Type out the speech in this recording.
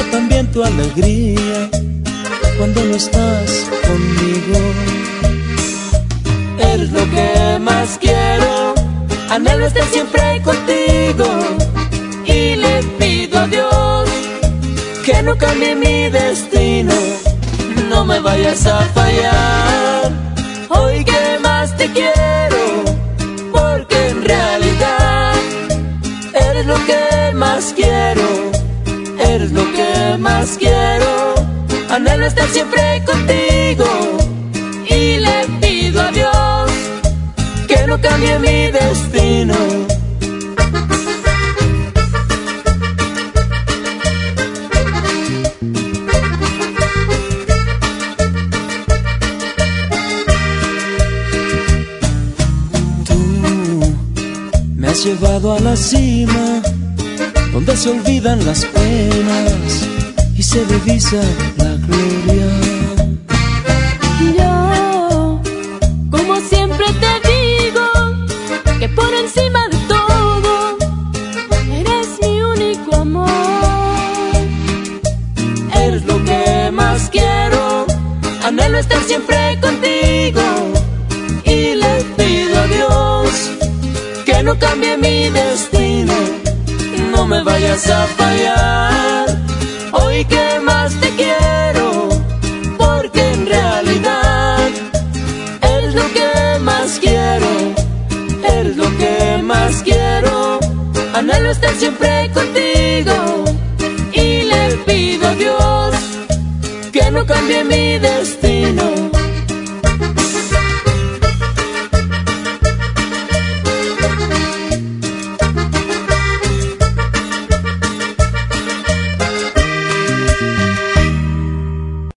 también tu alegría cuando no estás conmigo. Eres lo que más quiero, anhelo estar siempre contigo. Y le pido a Dios que no cambie mi destino, no me vayas a fallar. Hoy que más te quiero, porque en realidad eres lo que más quiero, eres lo que más quiero. Anhelo estar siempre contigo y le pido a Dios que no cambie mi destino. Me has llevado a la cima, donde se olvidan las penas y se divisa la gloria. Yo, como siempre te digo, que por encima de todo, eres mi único amor. Eres lo que más quiero, anhelo estar siempre contigo. Y le pido a Dios que no cambie mi destino, no me vayas a fallar. Hoy que más te quiero, porque en realidad eres lo que más quiero, eres lo que más quiero. Anhelo estar siempre contigo y le pido a Dios que no cambie mi destino.